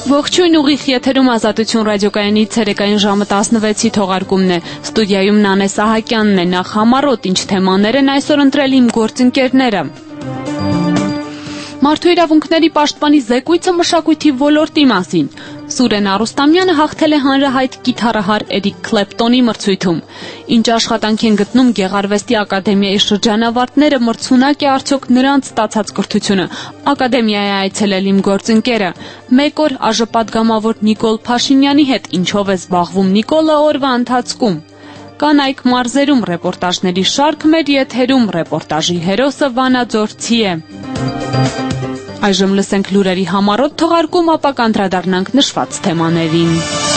Ողջույն, ուղիղ եթերում Ազատություն ռադիոկայանի ցերեկային ժամը 16-ի թողարկումն է։ Ստուդիայում Նանե Սահակյանն է։ Նախ համառոտ ինչ թեմաներ են այսօր ընտրել իմ գործընկերները։ Մարդու իրավունքների պաշտպանի զեկույցը մշակույթի ոլորտի մասին։ Սուրեն Արուստամյանը հաղթել է հանրահայտ կիթառահար Էրիկ Քլեպտոնի մրցույթում։ Ինչ աշխատանք են գտնում Գեղարվեստի ակադեմիայի շրջանավարտները, մրցունակ է արդյոք նրանց ստացած կրթությունը։ Ակադեմիայի այցելել իմ գործընկերը։ Մեկ օր ԱԺ-պատգամավոր Նիկոլ Փաշինյանի հետ ինչով է զբաղվում Նիկոլը օրվա ընթացքում։ Կանայք մարզերում ռեպորտաժների շարք մեր եթերում ռեպորտաժի հերոսը վանաձորցի է։ Այժմ լսենք լուրերի համառոտ թողարկում, ապա կանդրադառնանք նշված թեմաներին։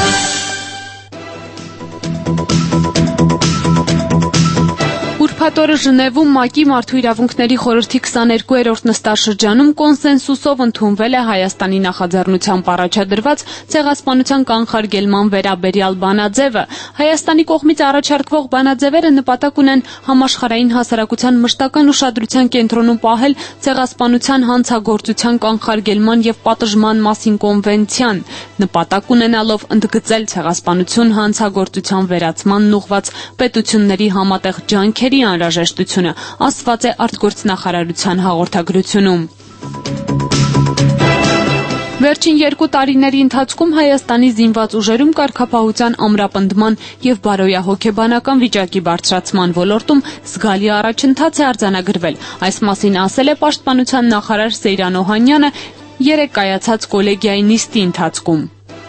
Ուրբաթ օրը Ժնևում ՄԱԿ-ի Մարդու իրավունքների խորհրդի 22-րդ նստաշրջանում կոնսենսուսով ընդունվել է Հայաստանի նախաձեռնությամբ առաջադրված ցեղասպանության կանխարգելման վերաբերյալ բանաձևը։ Հայաստանի կողմից առաջարկվող բանաձևերը նպատակ ունեն համաշխարհային հասարակության մշտական ուշադրության կենտրոնում պահել ցեղասպանության հանցագործության կանխարգելման եւ պատժման մասին կոնվենցիան, նպատակ ունենալով ընդգծել ցեղասպանություն հանցագործության վերացմանն ուղղված պետությունների համատեղ ջանքերի անհրաժեշտությունը, ասված է արտգործնախարարության հաղորդագրությունում։ Վերջին 2 տարիների ընթացքում Հայաստանի զինված ուժերում կարգապահության ամրապնդման եւ բարոյահոգեբանական վիճակի բարձրացման ոլորտում զգալի առաջընթաց է արձանագրվել։ Այս մասին ասել է Պաշտպանության նախարար Սեյրան Օհանյանը երեկ կայացած կոլեգիայի նիստի ընթացքում։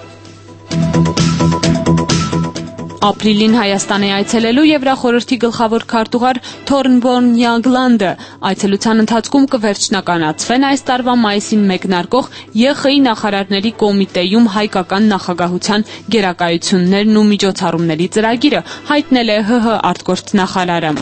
Ապրիլին Հայաստան է այցելելու Եվրախորհրդի գլխավոր քարտուղար Թորնբորն Յագլանդը։ Այցելության ընթացքում կվերջնականացվեն այս տարվա մայիսին մեկնարկող ԵԽ-ի նախարարների կոմիտեում հայկական նախագահության գերակայություններն ու միջոցառումների ծրագիրը, հայտնել է ՀՀ արտգործնախարարը։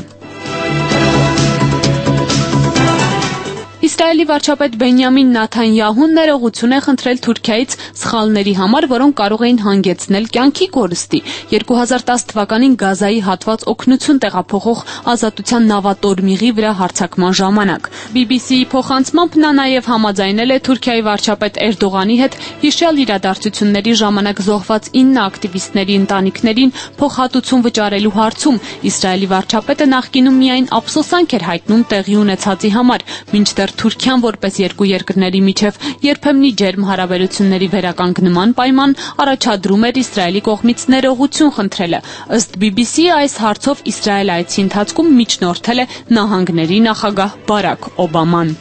Իսրայելի վարչապետ Բենյամին Նաթանյահուն ներողություն է խնդրել Թուրքիայից սխալների համար, որոնք կարող էին հանգեցնել կյանքի կորստի։ 2010 թվականին Գազայի հատված օգնություն տեղափոխող Ազատության նավատորմիղի վրա հարձակման ժամանակ։ BBC-ի փոխանցմամբ նա նաև համաձայնել է Թուրքիայի վարչապետ Էրդողանի հետ հիշյալ իրադարձությունների ժամանակ զոհված 9 ակտիվիստների ընտանիքներին փոխհատուցում վճարելու հարցում։ Իսրայելի վարչապետը նախկինում միայն ափսոսանք էր հայտնում տեղի ունեցածի համար, մինչդեռ Թուրքիան որպես երկու երկրների միջև երբեմնի ջերմ հարաբերությունների վերականգնման պայման առաջադրում էր Իսրայելի կողմից ներողություն խնդրելը։ Ըստ BBC-ի այս հարցով Իսրայել այցի ընթացքում միջնորդել է նահանգների նախագահ Բարաք Օբաման։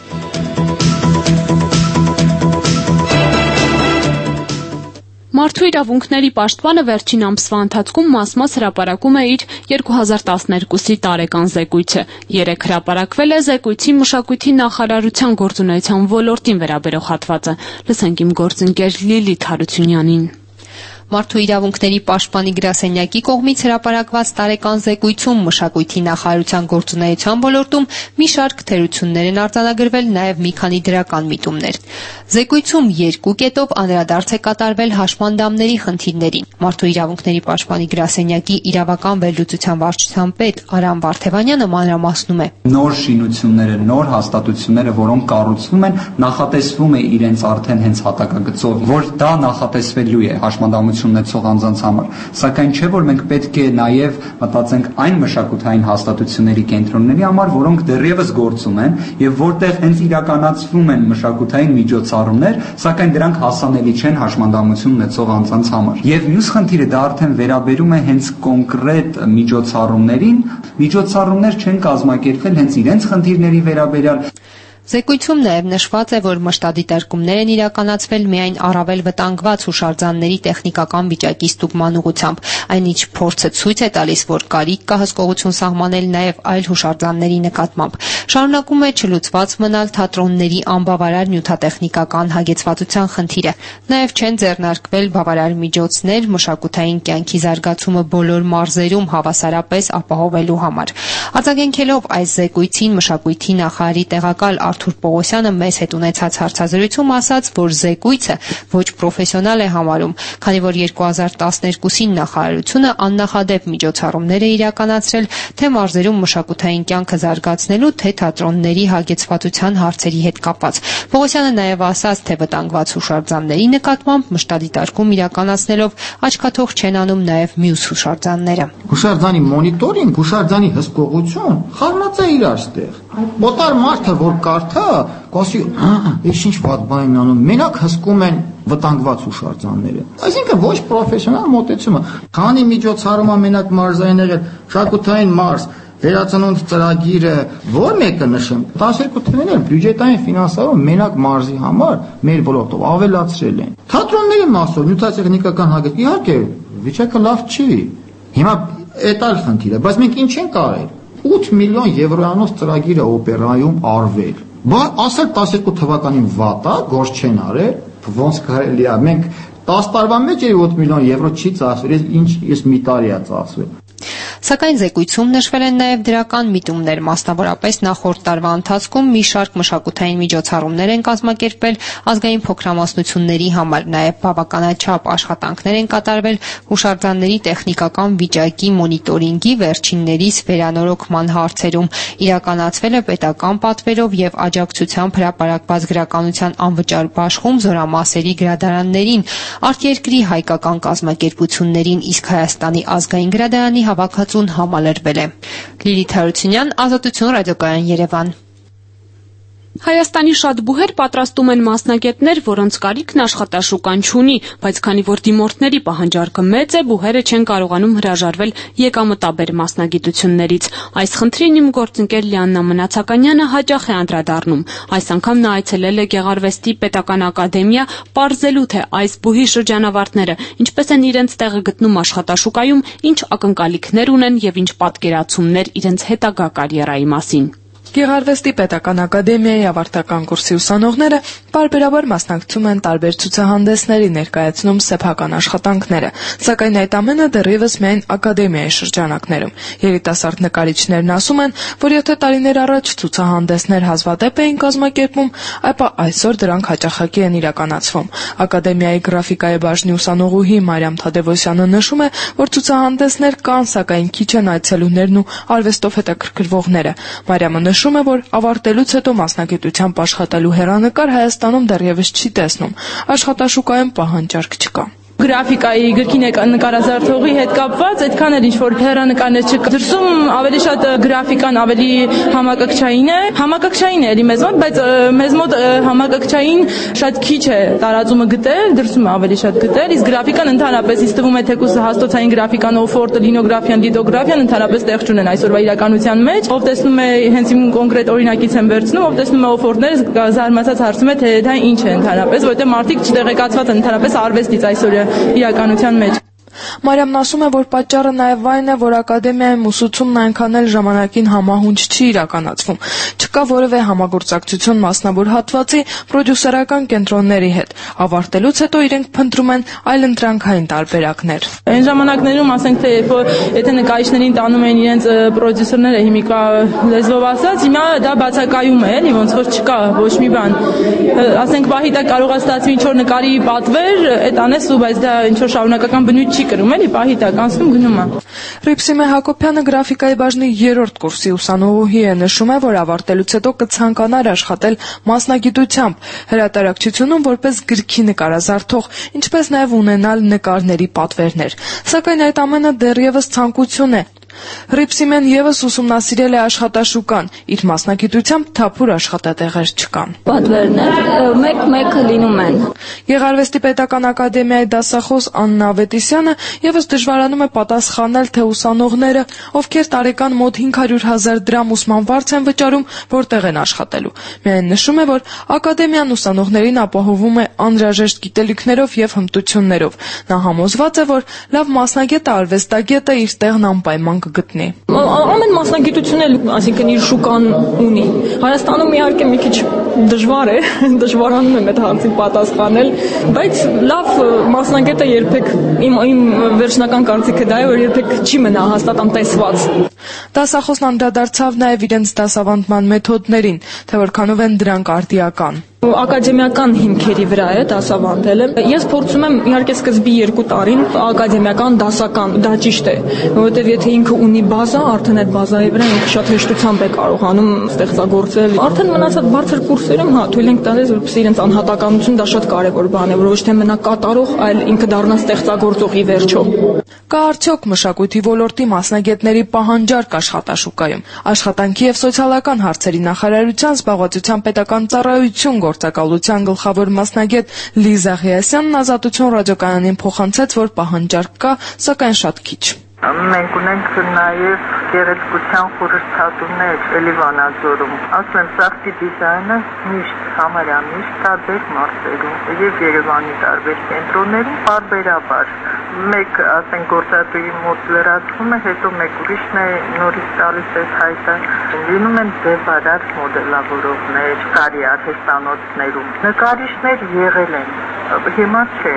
Մարդու իրավունքների պաշտպանը վերջին ամսվա ընթացքում մաս-մաս հրապարակում է իր 2012-ի տարեկան զեկույցը։ Երեկ հրապարակվել է զեկույցի մշակույթի նախարարության գործունեության ոլորտին վերաբերող հատվածը։ Լսենք իմ գործընկեր Լիլիթ Հարությունյանին։ Մարդու իրավունքների պաշտպանի գրասենյակի կողմից հրապարակված տարեկան զեկույցում մշակույթի նախարարության գործունեության ոլորտում մի շարք թերություններ են արձանագրվել, նաև մի քանի դրական միտումներ։ Զեկույցում 2 կետով անդրադարձ է կատարվել հաշմանդամների խնդիրներին։ Մարդու իրավունքների պաշտպանի գրասենյակի իրավական վերլուծության վարչության պետ Արամ Վարդևանյանը մանրամասնում է. Նոր շինությունները, նոր հաստատությունները, որոնք կառուցվում են, նախատեսվում է իրենց արդեն հենց հատակագծով, որ դա նախատեսվելու է հաշմանդամություն ունեցող անձանց համար, սակայն չէ որ մենք պետք է նաև մտածենք այն մշակութային հաստատությունների կենտրոնների համար, որոնք դեռևս գործում են եւ որտեղ հենց իրականացվում են մշակութային միջոցառումներ, սակայն դրանք հասանելի չեն հաշմանդամություն ունեցող անձանց համար։ Եվ մյուս խնդիրը դա արդեն վերաբերում է հենց կոնկրետ միջոցառումներին, միջոցառումներ չեն կազմակերպվել հենց իրենց խնդիրների վերաբերյալ։ Զեկույցում նաև նշված է, որ մշտադիտարկումներ են իրականացվել միայն առավել վտանգված հուշարձանների տեխնիկական վիճակի ստուգման ուղղությամբ, այնինչ փորձը ցույց է տալիս, որ կարիք կա հսկողություն սահմանել նաև այլ հուշարձանների նկատմամբ։ Շարունակում է չլուծված մնալ թատրոնների անբավարար նյութատեխնիկական հագեցվածության խնդիրը։ Նաև չեն ձեռնարկվել բավարար միջոցներ մշակութային կյանքի զարգացումը բոլոր մարզերում հավասարապես ապահովելու համար։ Արձագանքելով այս զեկույցին մշակույթի նախարարի տեղակալ Արթուր Պողոսյանը մեզ հետ ունեցած հարցազրույցում ասաց, որ զեկույցը ոչ պրոֆեսիոնալ է համարում, քանի որ 2012-ին նախարարությունը աննախադեպ միջոցառումներ է իրականացրել թե մարզերում մշակութային կյանքը զարգացնելու, թե թատրոնների հագեցվածության հարցերի հետ կապված։ Պողոսյանը նաև ասաց, թե վտանգված հուշարձանների նկատմամբ մշտադիտարկում իրականացնելով աչքաթող չեն անում նաև մյուս հուշարձանները։ Հուշարձանի մոնիտորինգ, հուշարձանի հսկողություն խառնած է իրար ստեղ։ Մոտար մարդը որ կարդա, կասի, «Ես ինչ վատ բան են անում»։ Մենակ հսկում են վտանգված հուշարձանները։ Այսինքն ոչ պրոֆեսիոնալ մոտեցումը։ Քանի միջոցառում մենակ մարզային եղել, շաքութային մարզ, վերածնունդ ծրագիրը, որ մեկը նշեմ, 12 թվականին էլ բյուջետային ֆինանսավորում մենակ մարզի համար մեր ոլորտով ավելացրել են։ Թատրոնների մասով նյութատեխնիկական հագեցտ, իհարկե, վիճակը լավ չի։ Հիմա այդ այլ խնդիր է, բայց մենք ինչ ենք արել։ 8 միլիոն եվրոյանոց ծրագիրը օպերայում արվել։ Բայց ասել 12 թվականին վատ է, գործ չեն արել, ոնց կարելի է։ Մենք 10 տարվա մեջ 8 միլիոն եվրո չի ծախսվել, ես մի տարի է ծախսվել։ Սակայն զեկույցում նշվել են նաև դրական միտումներ, մասնավորապես նախորդ տարվա ընթացքում մի շարք մշակութային միջոցառումներ են կազմակերպվել ազգային փոքրամասնությունների համար, նաև բավականաչափ աշխատանքներ են կատարվել հուշարձանների տեխնիկական վիճակի մոնիտորինգի վերջիններիս վերանորոգման հարցերում, իրականացվել է պետական պատվերով եւ աջակցությամբ հրապարակված գրականության անվճար բաշխում զորամասերի գրադարաններին, արտերկրի հայկական կազմակերպություններին, իսկ Հայաստանի ազգային գրադարանի հավաքածուն համալրվել է։ Լիլիթ Հարությունյան, Ազատություն, ռադիոկայան, Երևան։ Հայաստանի շատ բուհեր պատրաստում են մասնագետներ, որոնց կարիքն աշխատաշուկան չունի, բայց քանի որ դիմորդների պահանջարկը մեծ է, բուհերը չեն կարողանում հրաժարվել եկամտաբեր մասնագիտություններից։ Այս խնդրին իմ գործընկեր Լիաննա Մնացականյանը հաճախ է անդրադառնում։ Այս անգամ նա այցելել է Գեղարվեստի պետական ակադեմիա, պարզելու թե այս բուհի շրջանավարտները ինչպես են իրենց տեղը գտնում աշխատաշուկայում, ինչ ակնկալիքներ ունեն եւ ինչ պատկերացումներ իրենց հետագա կարիերայի մասին։ Գեղարվեստի պետական ակադեմիայի ավարտական կուրսի ուսանողները պարբերաբար մասնակցում են տարբեր ցուցահանդեսների, ներկայացնում սեփական աշխատանքները, սակայն այդ ամենը դեռևս միայն ակադեմիայի շրջանակներում։ Երիտասարդ նկարիչներն ասում են, որ եթե տարիներ առաջ ցուցահանդեսներ հազվադեպ էին կազմակերպում, ապա այսօր դրանք հաճախակի են իրականացվում։ Ակադեմիայի գրաֆիկայի բաժնի ուսանողուհի Մարիամ Թադևոսյանը նշում է, որ ցուցահանդեսներ կան, սակայն քիչ են այցելուներն ու արվեստով հետաքրքրվողները։ Մարիամը նշում է, որ ավարտելուց հետո մասնագիտությամբ աշխատելու հեռանկար Հայաստանում դեռևս չի տեսնում։ Աշխատաշուկայում պահանջարկ չկա։ Գրաֆիկայի գրքի նկարազարդողի հետ կապված այդքան էլ ինչ-որ հեռանկարներ չկա։ Դրսում ավելի շատ գրաֆիկան ավելի համակարգչային է։ Համակարգչային է էլի մեզ մոտ, բայց մեզ մոտ համակարգչային շատ քիչ է տարածումը գտել, դրսում է ավելի շատ գտել, իսկ գրաֆիկան ընդհանրապես ինձ թվում է թեկուզ հաստոցային գրաֆիկան, օֆորտը, լինոգրաֆիան, լիդոգրաֆիան ընդհանրապես տեղ չունեն այսօրվա իրականության մեջ։ Ով տեսնում է, հենց իմ կոնկրետ օրինակից եմ վերցնում, ով տեսնում է օֆորտները, զարմացած հարցում է, թե դա ինչ է ընդհանրապես, որովհետև մարդիկ չտեղեկացված են ընդհանրապես արվեստից այսօր իրականության մեջ։ Մարիամն ասում է, որ պատճառը նաև այն է, որ ակադեմիայում ուսուցումն այնքան էլ ժամանակին համահունչ չի իրականացվում։ Չկա որևէ համագործակցություն մասնավոր հատվածի պրոդյուսերական կենտրոնների հետ։ Ավարտելուց հետո իրենք փնտրում են այլընտրանքային տարբերակներ։ Այն ժամանակներում, ասենք թե եթե նկարիչներին տանում էին իրենց պրոդյուսերները հիմիկա լեզվով ասած, հիմա դա բացակայում է, էլի ոնց որ չկա ոչ մի բան։ Ասենք պահի տակ կարող է ստացվի ինչ-որ նկարի պատվեր, այդ անես ու բայց դա ինչ-որ շարունակական բնույթ չի կրում, էլի պահի տակ անցնում գնում է։ Ռիփսիմե Հակոբյանը գրաֆիկայի բաժնի 3-րդ կուրսի ուսանողուհի է, նշում է, որ ավարտելուց հետո կցանկանար աշխատել մասնագիտությամբ, հրատարակչությունում որպես գրքի նկարազարդող, ինչպես նաև ունենալ նկարների պատվերներ։ Սակայն այդ ամենը դեռևս ցանկություն է։ Ռիփսիմեն եւս ուսումնասիրել է աշխատաշուկան, իր մասնագիտությամբ թափուր աշխատատեղեր չկան։ Պատվերներ մեկ լինում են։ Գեղարվեստի պետական ակադեմիայի դասախոս Աննա Ավետիսյանը եւս դժվարանում է պատասխանել, թե ուսանողները, ովքեր տարեկան մոտ 500,000 դրամ ուսման վարձ են վճարում, որտեղ են աշխատելու։ Միայն նշում է, որ ակադեմիան ուսանողներին ապահովում է անհրաժեշտ գիտելիքներով եւ հմտություններով։ Նա համոզված է, որ լավ մասնագետը, արվեստագետը իր տեղն անպայման կգտնի։ Ամեն մասնագիտություն էլ, այսինքն իր շուկան ունի։ Հայաստանում իհարկե մի քիչ դժվար է, դժվարանում եմ այդ հարցին պատասխանել, բայց լավ մասնագետը երբեք իմ վերջնական կարծիքը դա է, որ երբեք չի մնա հաստատ անտեսված։ Դասախոսն անդրադարձավ նաև իրենց դասավանդման մեթոդներին, թե որքանով են դրանք արդիական։ Ակադեմիական հիմքերի վրա է դասավանդել եմ։ Ես փորձում եմ իհարկե սկզբի 2 տարին ակադեմիական, դասական, դա ճիշտ է, որովհետև եթե ինքը ունի բազա, արդեն այդ բազայի վրա ինքը շատ հեշտությամբ է կարողանում ստեղծագործել։ Արդեն մնացած բարձր կուրսերում թույլ ենք տալիս, որպեսզի իրենց անհատականություն դա շատ կարևոր բան է, որ ոչ թե մնա կատարող, այլ ինքը դառնա ստեղծագործող ի վերջո։ Կա արդյոք մշակույթի ոլորտի մասնագետների պահանջարկ աշխատաշուկայում։ Աշխատանքի եւ սոցիալական հարցերի նախարարության զբաղվածության պետական ծառայություն գործակալության գլխավոր մասնագետ Լիզա Ղիասյանն Ազատություն ռադիոկայանին փոխանցեց, որ պահանջարկ կա, սակայն շատ քիչ։ Մենք ունենք նաև գեղեցկության խորհրդատուներ Էլիվանաձորում։ Ասում եմ, սախտի դիզայնը միշտ, համարյա միշտ տարբեր մարզերում եւ Երևանի տարբեր կենտրոններում պարբերաբար։ Մեկ, ասենք, գործատուի մոտ լրացվում է, հետո մեկ ուրիշն է նորից տալիս այս հայտը։ Լինում են ձևարար մոդելավորողներ, կարի արհեստանոցներում։ Նկարիչներ եղել են, հիմա չէ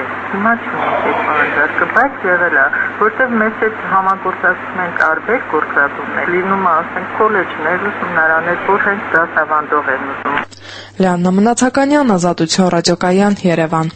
այդ պահանջարկը, բայց եղել է, որտեղ մեզ հետ համագործակցում են տարբեր գործատուներ։ Լինում է, ասենք, քոլեջներ, ուսումնարաններ, որ հենց դասավանդող են ուզում։ Լիաննա Մնացականյան, Ազատություն ռադիոկայան, Երևան։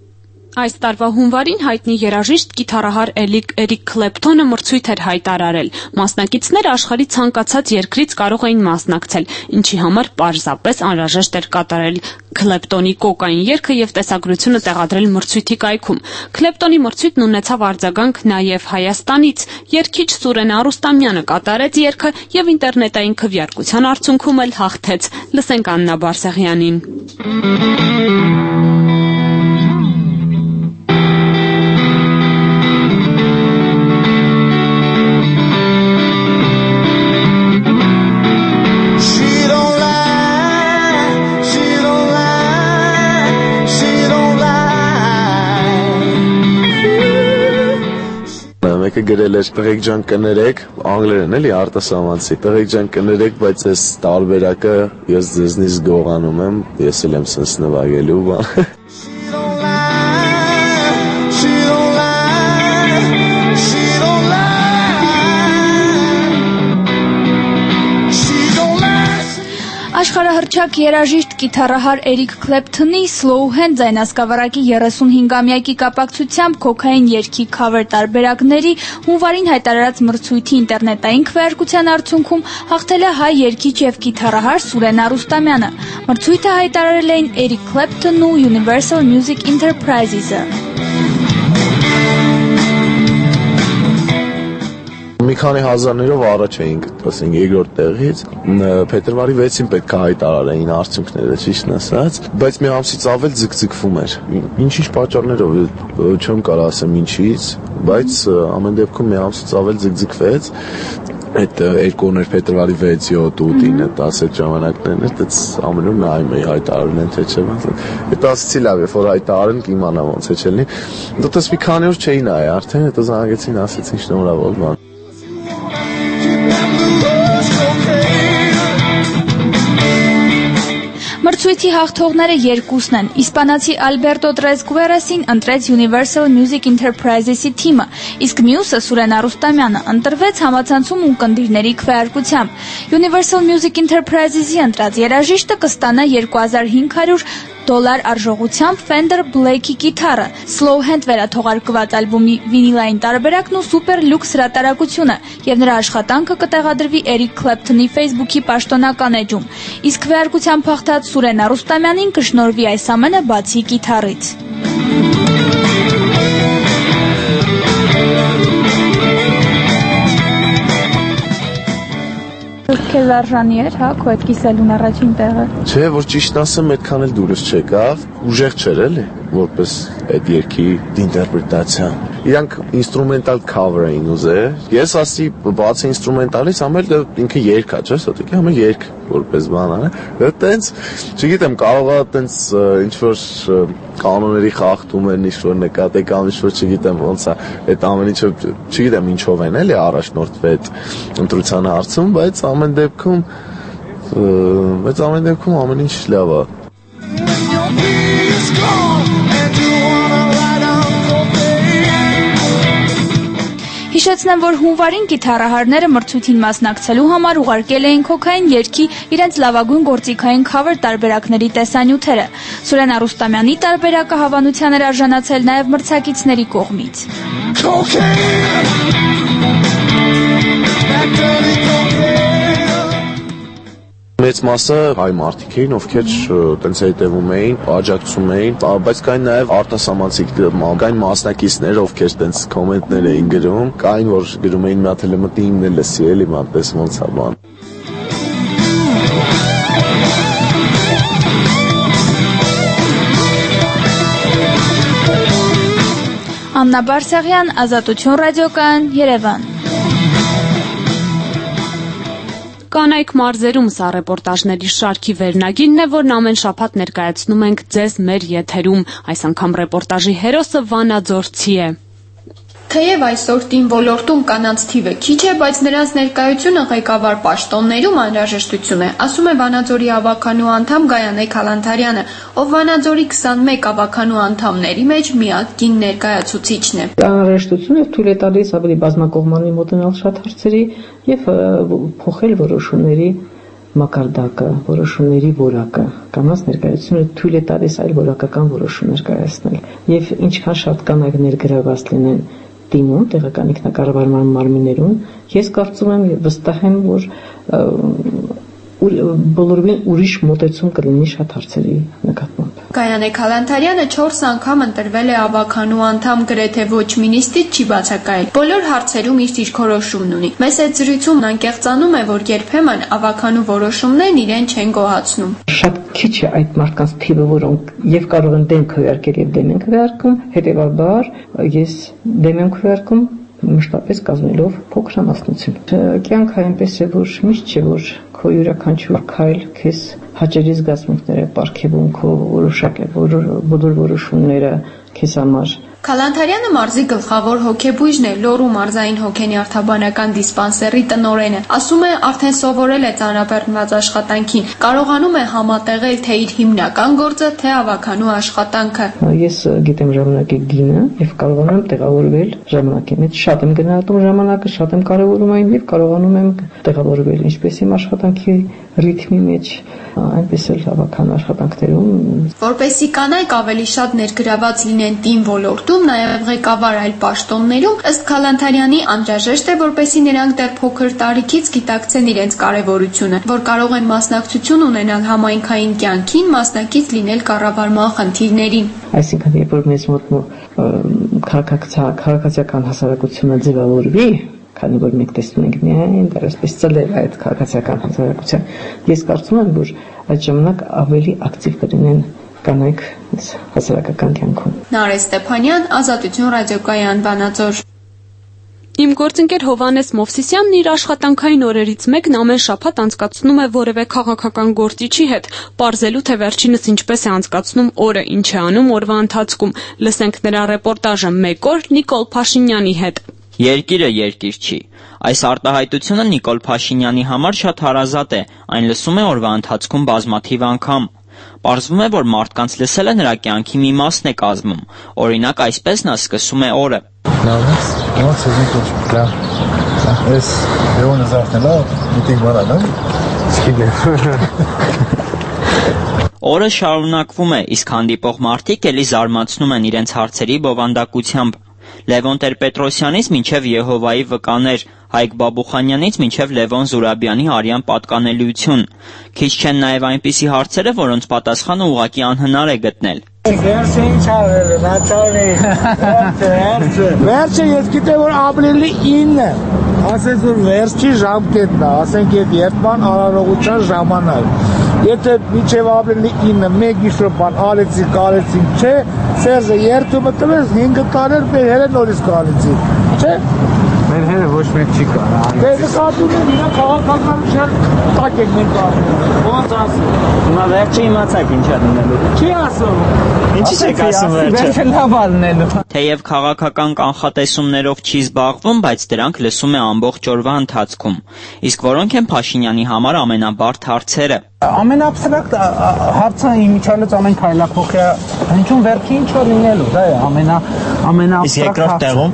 Այս տարվա հունվարին հայտնի երաժիշտ կիթառահար Էրիկ Քլեպթոնը մրցույթ էր հայտարարել։ Մասնակիցները աշխարհի ցանկացած երկրից կարող էին մասնակցել, ինչի համար պարզապես անհրաժեշտ էր կատարել Քլեպտոնի կոկային երգը եւ տեսագրությունը տեղադրել մրցույթի կայքում։ Քլեպտոնի մրցույթն ունեցավ արձագանք նաեւ Հայաստանից։ Երգիչ Սուրեն Արուստամյանը կատարեց երգը եւ ինտերնետային քվեարկության արդյունքում էլ հաղթեց։ Լսենք Աննա Բարսեղյանին։ Մեկը գրել էր տղեկ ջան կներեք, անգլերեն էլի արտասահմանցի, տղեկ ջան կներեք, բայց այս տարբերակը ես ձեզնից գողանում եմ, ես էլ եմ սենց նվագելու բան։ Աշխարհահռչակ երաժիշտ կիթառահար Էրիկ Քլեպթոնի Slow Hand ձայնասկավառակի 35-ամյակի կապակցությամբ կոկային երգի քավեր տարբերակների հունվարին հայտարարած մրցույթի ինտերնետային քվեարկության արդյունքում հաղթել է հայ երգիչ եւ կիթառահար Սուրեն Արուստամյանը։ Մրցույթը հայտարարել էին Էրիկ Քլեպթոնն ու Universal Music Enterprises-ը։ Մի քանի հազարներով առաջ էինք, ասենք, երկրորդ տեղից, փետրվարի 6-ին պետք է հայտարարեին արդյունքները, ճիշտն ասած, բայց մի ամսից ավել ձգձգվում էր։ Ինչ-ինչ պատճառներով, չեմ կարող ասեմ ինչից, բայց ամեն դեպքում մի ամսից ավել ձգձգվեց։ Այդ երկուներ փետրվարի 6-ի 7-8-ին այդ 10 ժամանակներն էր, դից ամենում նայում էի հայտարարել են թե չէ։ Այդ ասեցի լավ է, որ հայտարարեն կիմանա ոնց է չլինի։ Դotես մի քանի օր չէի նայ, արդեն հետո զանգեցին, ասեցին շնորհավոր բան։ Մրցույթի հաղթողները երկուսն են։ Իսպանացի Ալբերտո Տրես Գուերասին ընտրեց Universal Music Enterprises-ի թիմը, իսկ մյուսը Սուրեն Արուստամյանը ընտրվեց համացանցում ունկնդիրների քվեարկությամբ։ Universal Music Enterprises-ի ընտրած երաժիշտը կստանա $2500 արժողությամբ Fender Blake-ի կիթառը, Slow Hand վերաթողարկված ալբոմի վինիլային տարբերակն ու Super Lux հրատարակությունը, եւ նրա աշխատանքը կտեղադրվի Էրիկ Քլեպթոնի Facebook-ի պաշտոնական էջում։ Իսկ քվեարկությամբ հաղթած Սուրեն Արուստամյանին կշնորհվի այս ամենը բացի կիթառից։ Քեզ արժանի էր, հա, քո այդ կիսելուն առաջին տեղը։ Չէ, որ ճիշտ ասեմ, այդքան էլ դուրս չեկավ, ուժեղ չէր էլի, որպես այդ երգի ինտերպրետացիա։ իրանք ինստրումենտալ cover էին ուզել։ Ես ասի բացի ինստրումենտալից ամել ինքը երգ է, չէ՞, սոտիկի ամել երգ որպես բան է։ Այդտենց, չգիտեմ, կարող է այդտենց ինչ որ կանոնների խախտում են, ինչ որ նկատի կամ ինչ որ չգիտեմ ոնց է, այդ ամեն ինչը չգիտեմ ինչով են էլի առաջնորդվել այդ ընտրության հարցում, բայց ամեն դեպքում ամեն ինչ լավ է։ Հիշեցնեմ, որ հունվարին գիթառահարները մրցույթին մասնակցելու համար ուղարկել էին քոքային երգի իրենց լավագույն գործիքային քավեր տարբերակների տեսանյութերը։ Սուրեն Արուստամյանի տարբերակը հավանության էր արժանացել նաև մրցակիցների կողմից։ Մեծ մասը հայ մարդիկ էին, ովքեր տենց հետևում էին, աջակցում էին, բայց կային նաև արտասահմանցի, կային մասնակիցներ, ովքեր տենց կոմենտներ էին գրում, կային որ գրում էին մի հատ էլ մտնի իմն էլ լսի էլի, մատես ոնց է բան։ Աննա Բարսեղյան, Ազատություն ռադիոկայան, Երևան։ Կանայք մարզերում սա ռեպորտաժների շարքի վերնագիրն է, որն ամեն շաբաթ ներկայացնում ենք ձեզ մեր եթերում։ Այս անգամ ռեպորտաժի հերոսը վանաձորցի է։ Թեև այսօր տիմ ոլորտում կանանց թիվը քիչ է, բայց նրանց ներկայությունը ղեկավար պաշտոններում անհրաժեշտություն է, ասում է Վանաձորի ավականու անդամ Գայանե Քալանթարյանը, ով Վանաձորի 21 ավականու անդամների մեջ միակ կին ներկայացուցիչն է։ Անհրաժեշտությունը թույլ է տալիս ավելի բազմակողմանի մոտենալ շատ հարցերի եւ փոխել որոշումների մակարդակը, որոշումների որակը, կանանց ներկայությունը թույլ է տալիս այլ որակական որոշումներ կայացնել եւ ինչքան շատ կանայք ներգրաված լինեն տիմում, տեղական ինքնակառավարման մարմիններում, ես կարծում եմ վստահ եմ, որ բոլորովին ուրիշ մոտեցում կլինի շատ հարցերի նկատմամբ։ Գայանե Քալանթարյանը 4 անգամ ընտրվել է ավականու անդամ, գրեթե ոչ մինիստրից չի բացակայել։ Բոլոր հարցերում իր դիրքորոշումն ունի։ Մեծ այդ զրույցում նա կեղծանում է, որ երբեմն ավականու որոշումներն իրեն չեն գոհացնում։ Շատ քիչ է այդ մարդկանց թիվը, որոնք եւ կարող են դեմ քվեարկել եւ դեմ են քվեարկում, հետեւաբար ես դեմ եմ քվեարկում մշտապես կազմելով փոքրամասնություն։ Կյանքը այնպես է, որ միշտ չէ, որ քո յուրաքանչյուր քայլ քեզ հաճելի զգացմունքներ է պարգևում, քո բոլոր որոշումները քեզ համար։ Քալանթարյանը մարզի գլխավոր հոգեբույժն է, Լոռու մարզային հոգենյարդաբանական դիսպանսերի տնօրենը։ Ասում է, արդեն սովորել է ծանրաբեռնված աշխատանքին, կարողանում է համատեղել թե իր հիմնական գործը, թե ավականու աշխատանքը։ Ես գիտեմ ժամանակի գինը եւ կարողանում եմ տեղավորվել ժամանակի մեջ, շատ եմ գնահատում ժամանակը, շատ եմ կարևորում այն եւ կարողանում եմ տեղավորվել ինչպես իմ աշխատանքի ռիթմի մեջ, այնպես էլ ավական աշխատանքներում։ Որպեսզի կանայք ավելի շատ ներգրաված լինեն տիմ ոլորտում, նաև ղեկավար այլ պաշտոններում, ըստ Քալանթարյանի անհրաժեշտ է, որպեսզի նրանք դեռ փոքր տարիքից գիտակցեն իրենց կարևորությունը, որ կարող են մասնակցություն ունենալ համայնքային կյանքին, մասնակից լինել կառավարման խնդիրներին։ Այսինքն, երբ որ մեզ մոտ քաղաքացիական հասարակությունը ձևավորվի, քանի որ մենք տեսնում ենք միայն դեռևս ծլեր այդ քաղաքացիական հասարակության, ես կարծում եմ, որ այդ ժամանակ ավելի ակտիվ կլինեն կանայք հասարակական կյանքում։ Նարէ Ստեփանյան, Ազատություն ռադիոկայան, Վանաձոր։ Իմ գործընկեր Հովհաննես Մովսիսյանն իր աշխատանքային օրերից մեկն ամեն շաբաթ անցկացնում է որևէ քաղաքական գործիչի հետ, պարզելու թե վերջինս ինչպես է անցկացնում օրը, ինչ է անում օրվա ընթացքում։ Լսենք նրա ռեպորտաժը մեկ օր Նիկոլ Փաշինյանի հետ։ Երկիրը երկիր չի։ Այս արտահայտությունը Նիկոլ Փաշինյանի համար շատ հարազատ է, այն լսում է օրվա ընթացքում բազմաթիվ անգամ։ Պարզվում է, որ մարդկանց լսելը նրա կյանքի մի մասն է կազմում։ Օրինակ, այսպես նա սկսում է օրը։ Օրը շարունակվում է, իսկ հանդիպող մարդիկ էլի զարմացնում են իրենց հարցերի բովանդակությամբ։ Լևոն Տեր-Պետրոսյանից մինչև Եհովայի վկաներ, Հայկ Բաբուխանյանից մինչև Լևոն Զուրաբյանի արյան պատկանելիություն։ Քիչ չեն նաև այնպիսի հարցերը, որոնց պատասխանը ուղղակի անհնար է գտնել։ Վերջը ինչ արել է, Նատալի, վերջը ես գիտեմ, որ ապրիլի 9-ը, ասես որ վերջի ժամկետն է, ասենք այդ երբման արարողության ժամանակ, Եթե միջև ապրիլի 9 մեկ իշրոպան ալեցի կարեցին, չէ, Սերժը երթումը տվեց 5 տարի մեր հերը նորից կարեցի, չէ։ Մեր հերը ոչ մեկ չի կարա։ Դե նկատում են իրա քաղաքականության տակ եք մենք ապրում։ Ոնց ասում։ Հիմա վերջը իմացաք ինչա դնելու։ Չի ասում։ Ինչի՞ եք ասում վերջը լավ ալնելու։ Թեև քաղաքական կանխատեսումներով չի զբաղվում, բայց դրանք լսում է ամբողջ օրվա ընթացքում։ Իսկ որոնք են Փաշինյանի համար ամենաբարդ հարցերը։ Ամենաբստրակտ հարցը իմիջիալից ամեն քայլափոխյա հնչում վերքի ինչ որ լինելու, դա է ամենաբստրակտ։ Իսկ երկրորդ տեղում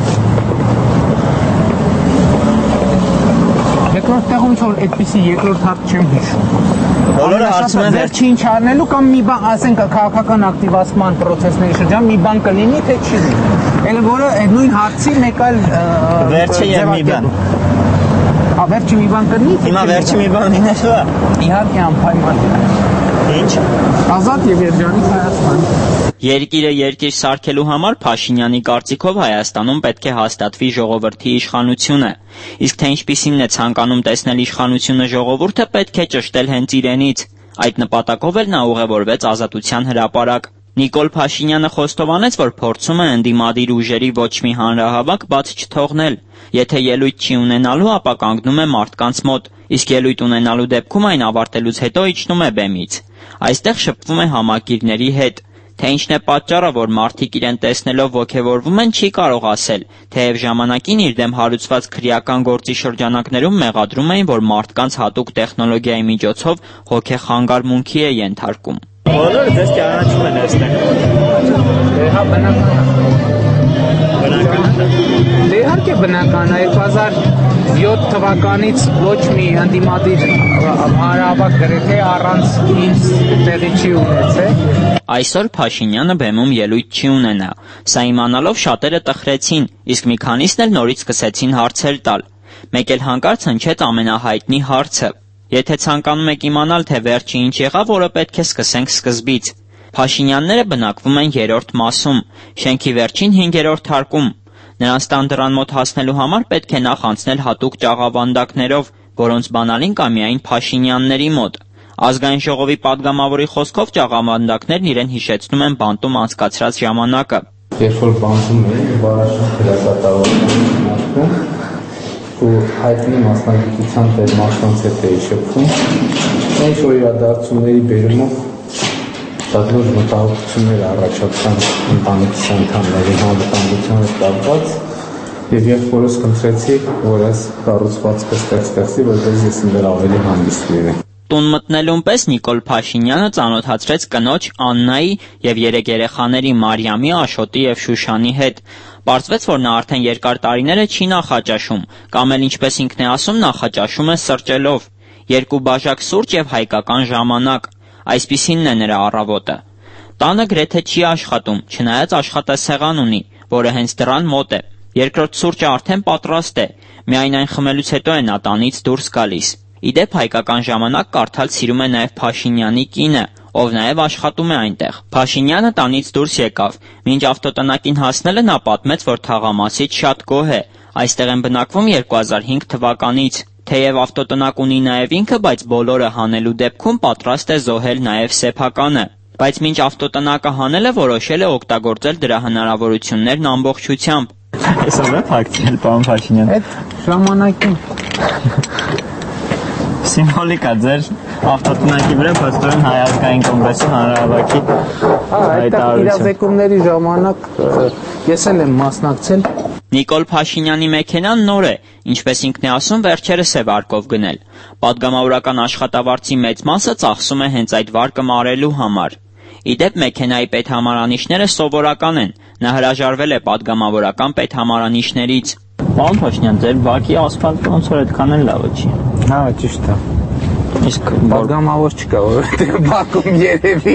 Երկրորդ տեղում որ այդպիսի երկրորդ հարց չեմ հիշում։ Բոլորը հարցում են վերջի ինչ արնելու կամ մի բան, ասենք քաղաքական ակտիվացման process-ների շրջան մի բան կլինի, թե չի լինի։ Էլ որը այդ նույն հարցի մեկ այլ վերջը եւ մի բան։ Վերջի մի բան կլինի։ Հիմա վերջի մի բան լինելու է։ Իհարկե անպայման։ Ինչ։ Ազատ եւ երջանիկ Հայաստան։ Երկիրը երկիր սարքելու համար Փաշինյանի կարծիքով Հայաստանում պետք է հաստատվի ժողովրդի իշխանությունը, իսկ թե ինչպիսին է ցանկանում տեսնել իշխանությունը ժողովուրդը պետք է ճշտել հենց իրենից։ Այդ նպատակով էլ նա ուղևորվեց Ազատության հրապարակ։ Նիկոլ Փաշինյանը խոստովանեց, որ փորձում է ընդդիմադիր ուժերի ոչ մի հանրահավաք բաց չթողնել։ Եթե ելույթ չի ունենալու, ապա կանգնում է մարդկանց մոտ, իսկ ելույթ ունենալու դեպքում այն ավարտելուց հետո իջնում է բեմից։ Այստեղ շփվում է համակիրների հետ։ Թե ինչն է պատճառը, որ մարդիկ իրեն տեսնելով ոգևորվում են, չի կարող ասել, թեև ժամանակին իր դեմ հարուցված քրեական գործի շրջանակներում մեղադրում էին, որ մարդկանց հատուկ տեխնոլոգիայի միջոցով հոգեխանգարմունքի է ենթարկում։ Բոլորը ձեզ ճանաչում են այստեղ։ Հա Դե իհարկե բնական է 2007 թվականից ոչ մի ընդդիմադիր հանրահավաք գրեթե առանց ինձ տեղի չի ունեցել։ Այսօր Փաշինյանը բեմում ելույթ չի ունենա։ Սա իմանալով շատերը տխրեցին, իսկ մի քանիսն էլ նորից սկսեցին հարցեր տալ։ Մեկ էլ հանկարծ հնչեց ամենահայտնի հարցը։ Եթե ցանկանում եք իմանալ, թե վերջը ինչ եղավ, որը պետք է սկսենք սկզբից։ Փաշինյանները բնակվում են 3-րդ մասում, շենքի վերջին 5-րդ հարկում։ Նրանց տան դռան մոտ հասնելու համար պետք է նախ անցնել հատուկ ճաղավանդակներով, որոնց բանալին կա միայն Փաշինյանների մոտ։ Ազգային ժողովի падգամավորի խոսքով ճաղավանդակներն իրեն հիշեցնում են բանտում անցկացրած ժամանակը։ Երբ որ բանտում էին, բարաշուտ հրապարակում ու հայտնի մասնագիտության տեր մարդկանց հետ էի շփվում, ինչ որ իրադարձությունների բերումով շատ լուրջ մտահոգություններ առաջացան ընտանիքի անդամների անվտանգության հետ կապված եւ երբ որս խնդրեցի, որ այս կառուցվածքը ստեղծի, որպես ես ինձ ավելի հանգիստ լինեմ։ Տուն մտնելուն պես Նիկոլ Փաշինյանը ծանոթացրեց կնոջ Աննայի եւ 3 երեխաների Մարիամի, Աշոտի եւ Շուշանի հետ։ Պարզվեց, որ նա արդեն երկար տարիներ է չի նախաճաշում, կամ էլ ինչպես ինքն է ասում, նախաճաշում է սրճելով։ 2 բաժակ սուրճ եւ հայկական ժամանակ։ Այսպիսինն է նրա առավոտը։ Տանը գրեթե չի աշխատում, չնայած աշխատասեղան ունի, որը հենց դռան մոտ է։ Երկրորդ սուրճը արդեն պատրաստ է, միայն այն խմելուց հետո է նա տանից դուրս գալիս։ Իդեպ հայկական ժամանակ կարդալ սիրում է նաև Փաշինյանի կինը, ով նաև աշխատում է այնտեղ։ Փաշինյանը տանից դուրս եկավ։ Մինչ ավտոտնակին հասնելը նա պատմեց, որ թաղամասից շատ գոհ է։ Այստեղ են բնակվում 2005 թվականից։ Թեև ավտոտնակ ունի նաև ինքը, բայց բոլորը հանելու դեպքում պատրաստ է զոհել նաև սեփականը։ Բայց մինչ ավտոտնակը հանելը որոշել է օգտագործել դրա հնարավորություններն ամբողջությամբ։ Այսօր է փակցել, պարոն Փաշինյան։ Այդ ժամանակին Սիմվոլիկ է ձեր ավտոտնակի վրա փաստորեն հայ ազգային կոնգրեսի հանրահավաքի այդ իրազեկումների ժամանակ ես էլ եմ մասնակցել։ Նիկոլ Փաշինյանի մեքենան նոր է, ինչպես ինքն է ասում, վերջերս է վարկով գնել։ Պատգամավորական աշխատավարձի մեծ մասը ծախսում է հենց այդ վարկը մարելու համար։ Իդեպ մեքենայի պետհամարանիշները սովորական են։ Նա հրաժարվել է պատգամավորական պետհամարանիշներից։ Պարոն Փաշինյան, ձեր բակի ասֆալտը ոնց որ այդքան էլ լավը չի։ Հա, ճիշտ է։ Իսկ պատգամավոր չկա, որովհետև բակում երևի։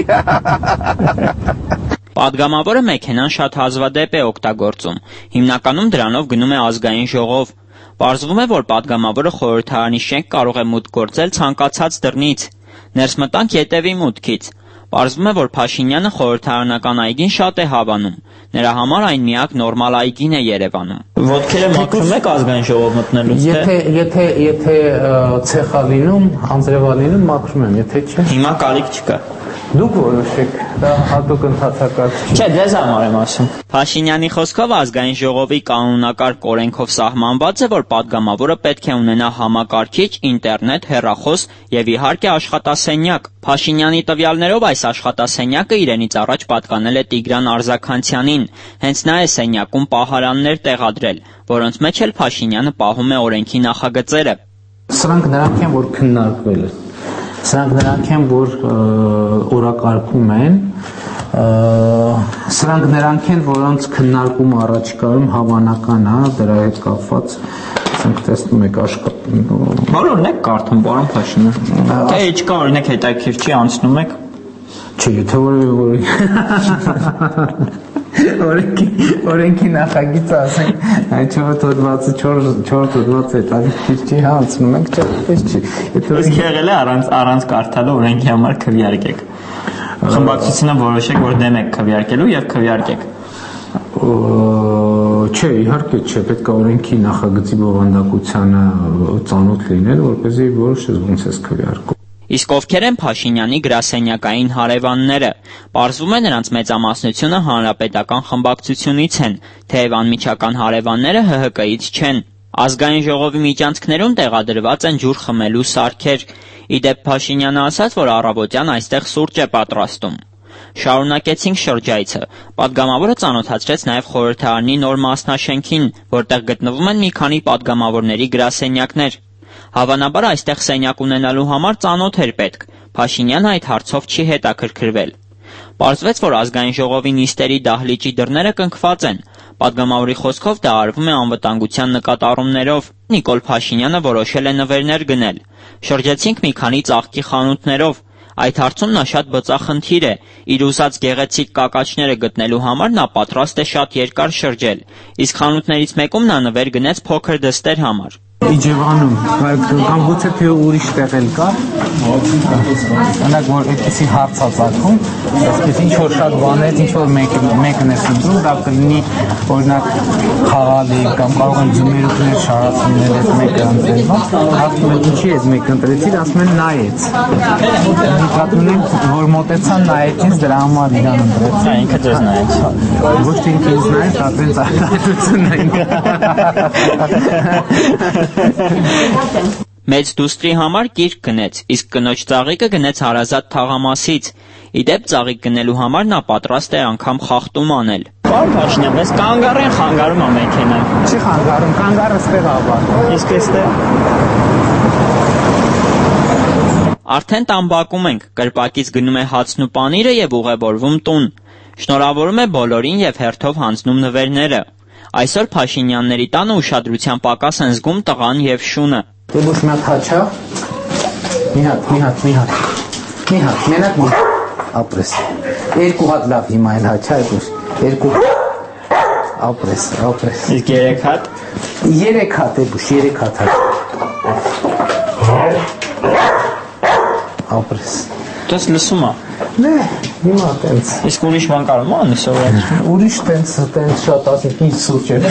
Պատգամավորը մեքենան շատ հազվադեպ է օգտագործում։ Հիմնականում դրանով գնում է ազգային ժողով։ Պարզվում է, որ պատգամավորը խորհրդարանի շենք կարող է մուտք գործել ցանկացած դռնից։ Ներս մտանք ետևի մուտքից։ Պարզվում է, որ Փաշինյանը խորհրդարանական այգին շատ է հավանում։ Նրա համար այն միակ նորմալ այգին է Երևանում։ Ոտքերը մաքրում եք ազգային ժողով մտնելուց, թե եթե ցեխա լինում, անձրևա լինում, մաքրում եմ, եթե չէ։ Հիմա կարիք չկա։ Դուք որոշեք, դա հատուկ ընդհանրակարգ չի։ Չէ, դες համար եմ ասում։ Փաշինյանի խոսքով ազգային ժողովի կանոնակարգ օրենքով սահմանված է, որ падգամավորը պետք է ունենա համակարգիչ, ինտերնետ, հեռախոս եւ իհարկե աշխատասենյակ։ Փաշինյանի տվյալներով այս աշխատասենյակը իրենից առաջ պատկանել է Տիգրան Արզաքանցյանին։ Հենց նա է սենյակում պահարաններ տեղադրել, որոնց մեջ էլ Փաշինյանը պահում է օրենքի նախագծերը։ Սրանք նրանք են, որ քննարկվել են։ Սրանք նրանք են, որ օրակարգում են, սրանք նրանք են, որոնց քննարկումը առաջիկայում հավանական է, դրա հետ կապված ասենք տեսնում եք աշխատում։ Բոլորն եք կարդում, պարոն Փաշինյան։ Թե չկա օրինակ հետաքրքիր չի անցնում եք։ Չէ, եթե օրենքի նախագիծը ասենք, այդ 4 հոդվածը հետաքրքիր չի հանցնում եք, չէ, պես չի։ Իսկ եղել է առանց կարդալու օրենքի համար քվեարկեք։ Խմբակցությունը որոշեք, որ դեմ եք քվեարկելու եւ քվեարկեք։ Չէ, իհարկե չէ, պետք է օրենքի նախագծի բովանդակությանը ծանոթ լինել, որպեսզի որոշես ոնց ես քվեարկում։ Իսկ ովքեր են Փաշինյանի գրասենյակային հարևանները։ Պարզվում է նրանց մեծամասնությունը հանրապետական խմբակցությունից են, թեև անմիջական հարևանները ՀՀԿ-ից չեն։ Ազգային ժողովի միջանցքներում տեղադրված են ջուր խմելու սարքեր։ Իդեպ Փաշինյանը ասաց, որ առավոտյան այստեղ սուրճ է պատրաստում։ Շարունակեցինք շրջայցը։ Պատգամավորը ծանոթացրեց նաև խորհրդարանի նոր մասնաշենքին, որտեղ գտնվում են մի քանի պատգամավորների գրասենյակներ։ Հավանաբար այստեղ սենյակ ունենալու համար ծանոթ էր պետք։ Փաշինյանը այդ հարցով չի հետաքրքրվել։ Պարզվեց, որ ազգային ժողովի նիստերի դահլիճի դռները կնքված են։ Պատգամավորի խոսքով դա արվում է անվտանգության նկատառումներով։ Նիկոլ Փաշինյանը որոշել է նվերներ գնել։ Շրջեցինք մի քանի ծաղկի խանութներով։ Այդ հարցում նա շատ բծախնդիր է։ Իր ուզած գեղեցիկ կակաչները գտնելու համար նա պատրաստ է շատ երկար շրջել։ Իսկ խանութներից մեկում նա նվեր գնեց փոքր դստեր համար։ Իջևանում, կամ գուցե թե ուրիշ տեղ էլ կա, անակ որ այդպիսի հարց ածակում, այսպես ինչ-որ շատ բաներ, ինչ-որ մեկն է սնդրում, դա կլինի օրինակ խաղալի, կամ կարող են ձմերուկներ շարացնել այդ մեկը ընտրելվա, ասում են ինչի ես մեկ ընտրեցիր, ասում են նայեց։ Նկատում են, որ մոտեցան նայեցինց դրա համար իրան ընտրեց։ Ինքը ձեզ նայեց։ Ոչ թե ինքը ինձ նայեց, ապենց արտահայտությունն է Մեծ դուստրի համար գիրք գնեց, իսկ կնոջ ծաղիկը գնեց հարազատ թաղամասից։ Իդեպ ծաղիկ գնելու համար նա պատրաստ է անգամ խախտում անել։ Պարոն Փաշինյան, բայց կանգառեն խանգարում է մեքենան։ Չի խանգարում, կանգառը ստեղ աբար։ Իսկ էստեղ։ Արդեն տամբակում ենք, կրպակից գնում է հացն ու պանիրը եւ ուղևորվում տուն։ Շնորհավորում է բոլորին եւ հերթով հանձնում նվերները։ Այսօր Փաշինյանների տանը ուշադրության պակաս են զգում տղան եւ շունը։ Դուք մի հատ հաչա։ Մի հատ, մենակ մի ապրես։ Երկու հատ լավ հիմա էլ հաչա, երկու ապրես։ Իսկ 3 հատ։ 3 հատ է բուշ, 3 հատ ապրես։ Դες լսում է։ Նե, հիմա տենց։ Իսկ ուրիշ բան կարող անի սովորել։ Ուրիշ տենց շատ ասենք ինչ սուրճ է։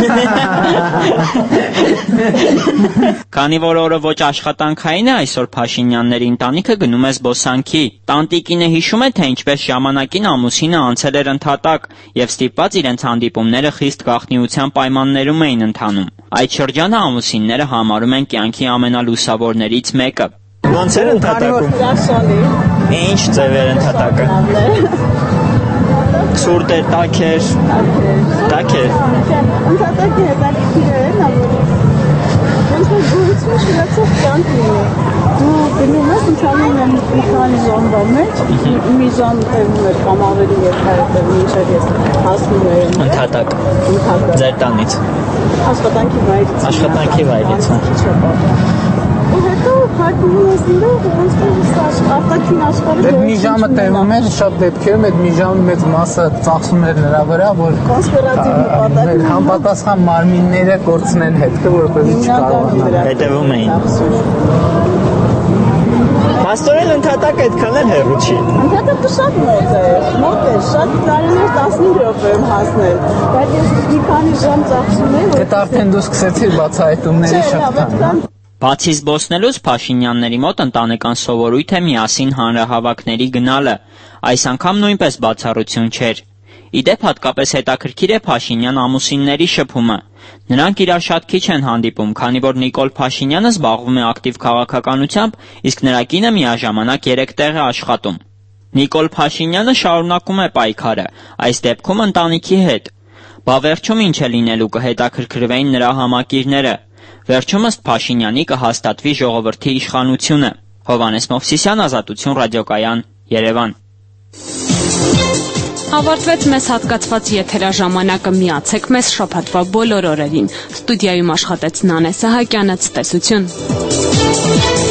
Քանի որ օրը ոչ աշխատանքային է, այսօր Փաշինյանների ընտանիքը գնում է զբոսանքի։ Տանտիկինը հիշում է, թե ինչպես ժամանակին ամուսինը անցել էր ընդհատակ եւ ստիպված իրենց հանդիպումները խիստ գաղտնիության պայմաններում էին ընթանում։ Այդ շրջանը ամուսինները համարում են կյանքի ամենալուսավորներից մեկը։ Ոնց էր ընդհատակում։ Ինչ ձև էր ընդհատակը։ Սուրտ էր, տաք էր։ Ընդհատակը հետաքրքիր է, նա ոնց որ գույցը շլացող կյանք լինի։ Դու գնում ես ընթանում են մի քանի ժամվա մեջ, մի ժամ տևում էր կամ ավելի երկար է տևում, ինչեր ես հասնում եմ։ Ընդհատակ։ Ձեր տանից։ Աշխատանքի վայրից։ Ու հետո հայտնվում ես իրող, ոնց որ արտաքին աշխարհը։ Այդ մի ժամը տևում էր, շատ դեպքերում այդ մի ժամի մեծ մասը ծախսում էր նրա վրա, որ կոնսպիրատիվ նպատակ համապատասխան մարմինները կորցնեն հետքը, որպեսզի չկարողանան։ Հետևում էին։ Փաստորեն ընդհատակ այդքան էլ հեռու չի։ Ընդհատակը շատ մոտ է, շատ տարիներ 15 րոպեում հասնել, բայց ես մի քանի ժամ ծախսում եմ, որ Դա արդեն դու սկսեցիր բացահայտումների շղթան։ Բացի զբոսնելուց Փաշինյանների մոտ ընտանեկան սովորույթ է միասին հանրահավաքների գնալը, այս անգամ նույնպես բացառություն չէր։ Իդեպ հատկապես հետաքրքիր է Փաշինյան ամուսինների շփումը։ Նրանք իրար շատ քիչ են հանդիպում, քանի որ Նիկոլ Փաշինյանը զբաղվում է ակտիվ քաղաքականությամբ, իսկ նրա կինը միաժամանակ 3 տեղ է աշխատում։ Նիկոլ Փաշինյանը շարունակում է պայքարը, այս դեպքում ընտանիքի հետ։ Բա վերջում ինչ է լինելու, կհետաքրքրվեին նրա համակիրները։ Վերջում ըստ Փաշինյանի կհաստատվի ժողովրդի իշխանությունը։ Հովհաննես Մովսիսյան, Ազատություն ռադիոկայան, Երևան։ Ավարտվեց մեզ հատկացված եթերաժամանակը, միացեք մեզ շաբաթվա բոլոր օրերին։ Ստուդիայում աշխատեց Նանե Սահակյանը, ցտեսություն։